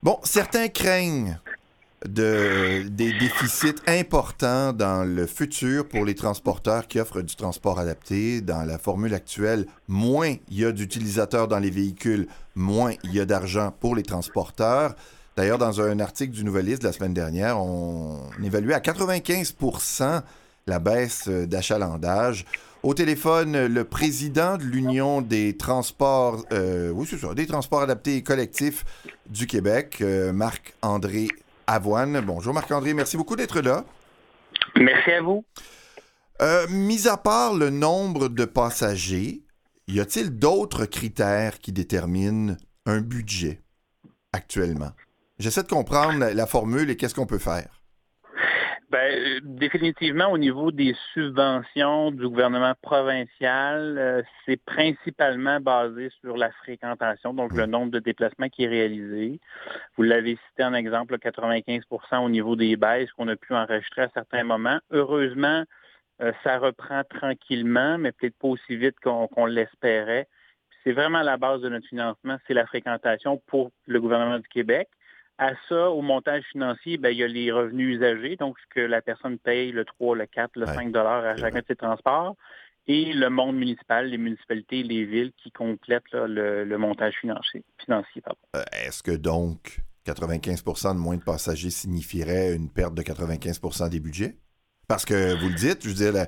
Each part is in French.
Bon, certains craignent des déficits importants dans le futur pour les transporteurs qui offrent du transport adapté. Dans la formule actuelle, moins il y a d'utilisateurs dans les véhicules, moins il y a d'argent pour les transporteurs. D'ailleurs, dans un article du Nouvelliste de la semaine dernière, on évaluait à 95% la baisse d'achalandage. Au téléphone, le président de l'Union des transports, oui, c'est ça, des transports adaptés et collectifs du Québec, Marc-André Avoine. Bonjour Marc-André, merci beaucoup d'être là. Merci à vous. Mis à part le nombre de passagers, y a-t-il d'autres critères qui déterminent un budget actuellement? J'essaie de comprendre la formule et qu'est-ce qu'on peut faire. Définitivement, au niveau des subventions du gouvernement provincial, c'est principalement basé sur la fréquentation, donc le Hmm. nombre de déplacements qui est réalisé. Vous l'avez cité en exemple, 95 au niveau des baisses qu'on a pu enregistrer à certains moments. Heureusement, ça reprend tranquillement, mais peut-être pas aussi vite qu'on l'espérait. C'est vraiment la base de notre financement, c'est la fréquentation pour le gouvernement du Québec. À ça, au montage financier, il y a les revenus usagers, donc ce que la personne paye, le 3, le 4, le Ouais, 5 à c'est vrai. chacun de ses transports, et le monde municipal, les municipalités, les villes qui complètent là, le montage financier, pardon. Est-ce que donc 95% de moins de passagers signifierait une perte de 95% des budgets? Parce que vous le dites, je veux dire,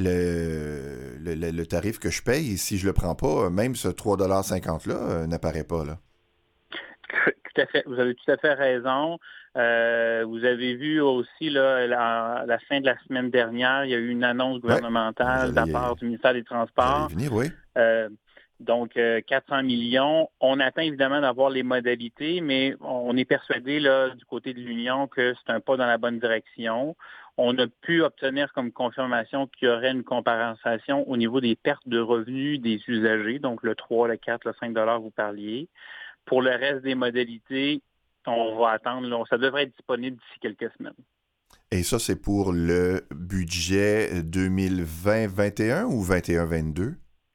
le tarif que je paye, si je le prends pas, même ce 3,50 $ là n'apparaît pas, là. Tout à fait. Vous avez tout à fait raison. Vous avez vu aussi là, la fin de la semaine dernière, il y a eu une annonce Ouais, gouvernementale de la j'allais, part du ministère des j'allais y Transports. venir, oui. Euh, donc, 400 millions. On attend évidemment d'avoir les modalités, mais on est persuadé là, du côté de l'Union que c'est un pas dans la bonne direction. On a pu obtenir comme confirmation qu'il y aurait une compensation au niveau des pertes de revenus des usagers, donc le 3, le 4, le 5 vous parliez. Pour le reste des modalités, on va attendre. Là, ça devrait être disponible d'ici quelques semaines. Et ça, c'est pour le budget 2020-21 ou 21-22?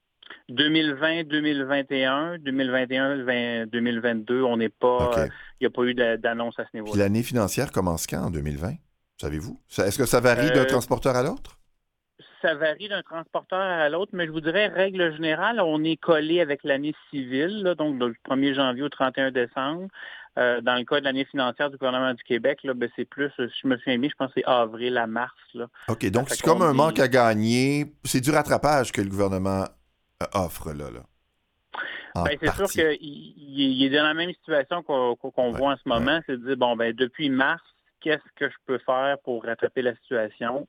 2020, 2021, 2021, 2022, on n'est pas, OK. il n'y a pas eu d'annonce à ce Puis niveau-là. l'année financière commence quand en 2020? Savez-vous? Est-ce que ça varie d'un Euh, transporteur à l'autre? Ça varie d'un transporteur à l'autre, mais je vous dirais, règle générale, on est collé avec l'année civile, là, donc du 1er janvier au 31 décembre. Dans le cas de l'année financière du gouvernement du Québec, là, c'est plus, si je me souviens bien, je pense que c'est avril à mars. Là. OK, donc Fait c'est comme qu'on un manque est, à gagner. C'est du rattrapage que le gouvernement offre, là, en C'est sûr partie. qu'il est dans la même situation qu'on Ouais, voit en ce ouais. moment, c'est de dire, depuis mars, qu'est-ce que je peux faire pour rattraper la situation?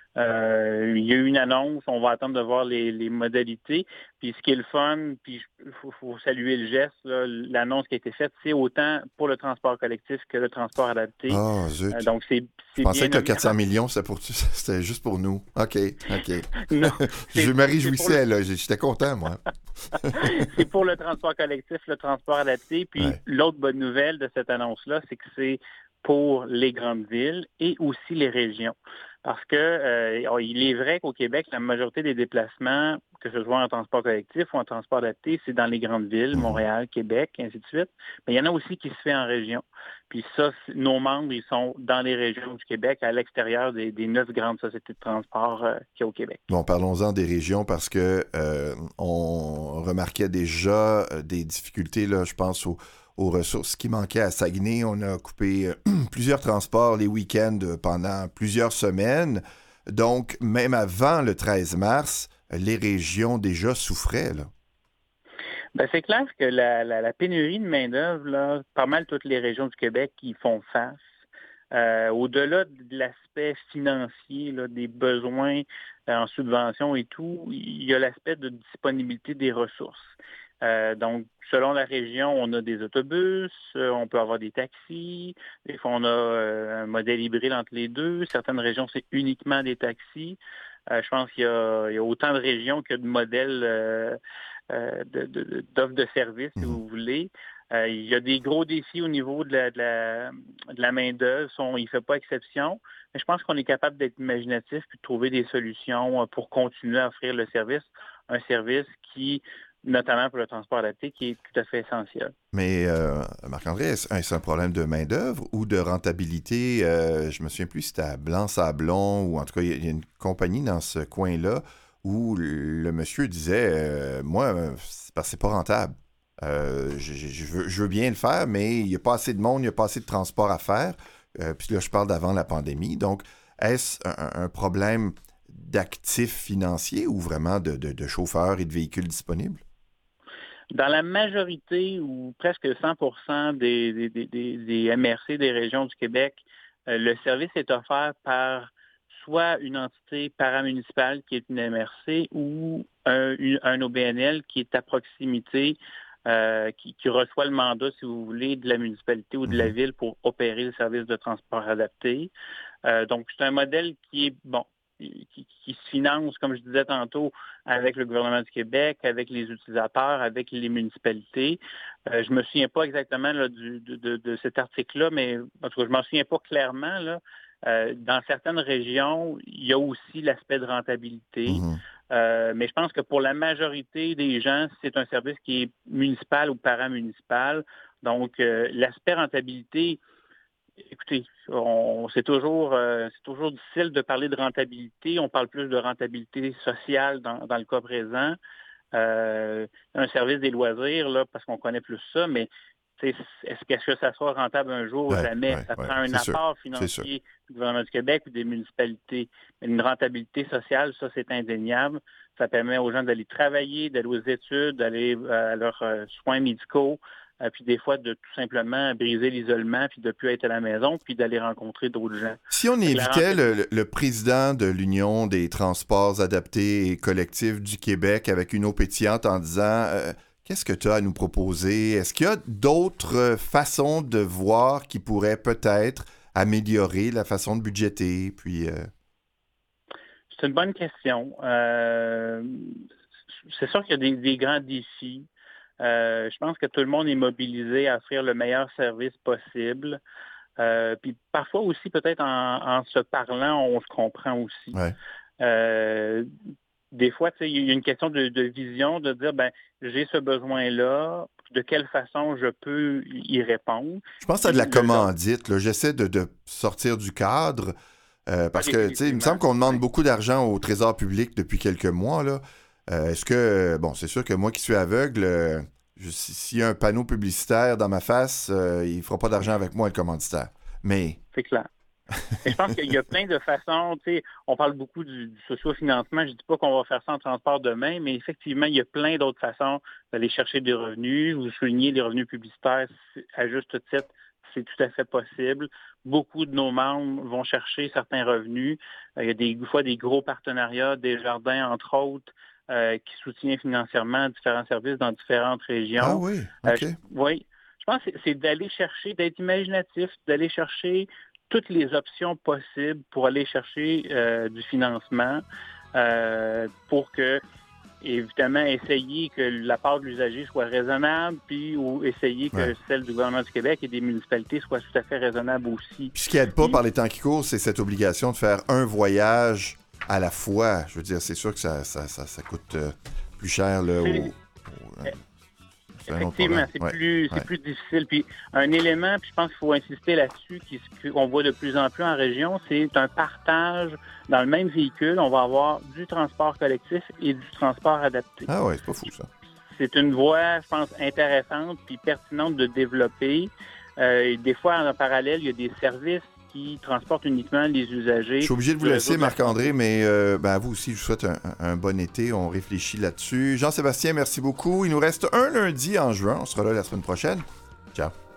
Il y a eu une annonce, on va attendre de voir les modalités. Puis ce qui est le fun, puis il faut saluer le geste, là, l'annonce qui a été faite, c'est autant pour le transport collectif que le transport adapté. Ah, zut. Donc Je c'est pensais bien que le nommé. 400 millions, c'était juste pour nous. OK, OK. Non, Je c'est me c'est pour le réjouissais, là. J'étais content, moi. c'est pour le transport collectif, le transport adapté. Puis Ouais. l'autre bonne nouvelle de cette annonce-là, c'est que c'est pour les grandes villes et aussi les régions. Parce que il est vrai qu'au Québec, la majorité des déplacements, que ce soit en transport collectif ou en transport adapté, c'est dans les grandes villes, Mhm. Montréal, Québec, et ainsi de suite. Mais il y en a aussi qui se fait en région. Puis ça, nos membres, ils sont dans les régions du Québec, à l'extérieur des 9 grandes sociétés de transport qu'il y a au Québec. Bon, parlons-en des régions parce que on remarquait déjà des difficultés, là, je pense, aux ressources qui manquaient à Saguenay. On a coupé plusieurs transports les week-ends pendant plusieurs semaines. Donc, même avant le 13 mars, les régions déjà souffraient, là. C'est clair que la pénurie de main-d'œuvre, là, pas mal toutes les régions du Québec y font face. Au-delà de l'aspect financier, là, des besoins en subvention et tout, il y a l'aspect de disponibilité des ressources. Donc, selon la région, on a des autobus, on peut avoir des taxis, des fois on a un modèle hybride entre les deux. Certaines régions, c'est uniquement des taxis. Je pense qu'il y a autant de régions que de modèles d'offres de services, si Mhm. vous voulez. Il y a des gros défis au niveau de la main-d'œuvre. Il ne fait pas exception. Mais je pense qu'on est capable d'être imaginatif et de trouver des solutions pour continuer à offrir le service. Un service qui notamment pour le transport adapté, qui est tout à fait essentiel. Mais Marc-André, est-ce un problème de main-d'œuvre ou de rentabilité? Je me souviens plus si c'était à Blanc-Sablon ou en tout cas, il y a une compagnie dans ce coin-là où le monsieur disait moi, c'est parce que c'est pas rentable. Je veux bien le faire, mais il n'y a pas assez de monde, il n'y a pas assez de transport à faire. Puis là, je parle d'avant la pandémie. Donc, est-ce un problème d'actifs financiers ou vraiment de chauffeurs et de véhicules disponibles? Dans la majorité ou presque 100% des MRC des régions du Québec, le service est offert par soit une entité paramunicipale qui est une MRC ou un OBNL qui est à proximité, qui reçoit le mandat, si vous voulez, de la municipalité ou de la ville pour opérer le service de transport adapté. Donc, c'est un modèle qui est, qui se finance, comme je disais tantôt, avec le gouvernement du Québec, avec les utilisateurs, avec les municipalités. Je me souviens pas exactement là, de cet article-là, mais en tout cas, je m'en souviens pas clairement. Là. Dans certaines régions, il y a aussi l'aspect de rentabilité. Mais je pense que pour la majorité des gens, c'est un service qui est municipal ou paramunicipal. Donc, l'aspect rentabilité, écoutez, c'est toujours difficile de parler de rentabilité. On parle plus de rentabilité sociale dans le cas présent. Un service des loisirs, là, parce qu'on connaît plus ça, mais est-ce que ça sera rentable un jour? Jamais. Ça prend un apport financier du gouvernement du Québec ou des municipalités. Mais une rentabilité sociale, ça, c'est indéniable. Ça permet aux gens d'aller travailler, d'aller aux études, d'aller à leurs soins médicaux, puis des fois de tout simplement briser l'isolement, puis de ne plus être à la maison, puis d'aller rencontrer d'autres gens. Si on évitait le président de l'Union des transports adaptés et collectifs du Québec avec une eau pétillante en disant qu'est-ce que tu as à nous proposer? Est-ce qu'il y a d'autres façons de voir qui pourraient peut-être améliorer la façon de budgéter? Puis, c'est une bonne question. C'est sûr qu'il y a des grands défis. Je pense que tout le monde est mobilisé à offrir le meilleur service possible. Puis parfois aussi, peut-être en se parlant, on se comprend aussi. Des fois, il y a une question de vision, de dire, j'ai ce besoin-là, de quelle façon je peux y répondre. Je pense à de la commandite. Là. J'essaie de sortir du cadre parce que, il me semble qu'on demande beaucoup d'argent au Trésor public depuis quelques mois. Là. Est-ce que, c'est sûr que moi qui suis aveugle, s'il y a un panneau publicitaire dans ma face, il ne fera pas d'argent avec moi, le commanditaire. Mais... C'est clair. Et je pense qu'il y a plein de façons, on parle beaucoup du socio-financement, je ne dis pas qu'on va faire ça en transport demain, mais effectivement, il y a plein d'autres façons d'aller chercher des revenus. Vous soulignez les revenus publicitaires à juste titre, c'est tout à fait possible. Beaucoup de nos membres vont chercher certains revenus. Il y a des fois des gros partenariats, des jardins, entre autres, qui soutiennent financièrement différents services dans différentes régions. Ah oui, OK. Je pense que c'est d'aller chercher, d'être imaginatif, d'aller chercher toutes les options possibles pour aller chercher du financement pour que, évidemment, essayer que la part de l'usager soit raisonnable, ou essayer que celle du gouvernement du Québec et des municipalités soit tout à fait raisonnable aussi. Puis ce qui n'aide pas par les temps qui courent, c'est cette obligation de faire un voyage à la fois. Je veux dire, c'est sûr que ça coûte plus cher là, Effectivement, c'est plus difficile. Puis un élément, puis je pense qu'il faut insister là-dessus, qu'on voit de plus en plus en région, c'est un partage dans le même véhicule. On va avoir du transport collectif et du transport adapté. Ah oui, c'est pas fou ça. C'est une voie, je pense, intéressante puis pertinente de développer. Des fois, en parallèle, il y a des services qui transportent uniquement les usagers. Je suis obligé de vous laisser, Marc-André, mais à vous aussi, je vous souhaite un bon été. On réfléchit là-dessus. Jean-Sébastien, merci beaucoup. Il nous reste un lundi en juin. On sera là la semaine prochaine. Ciao.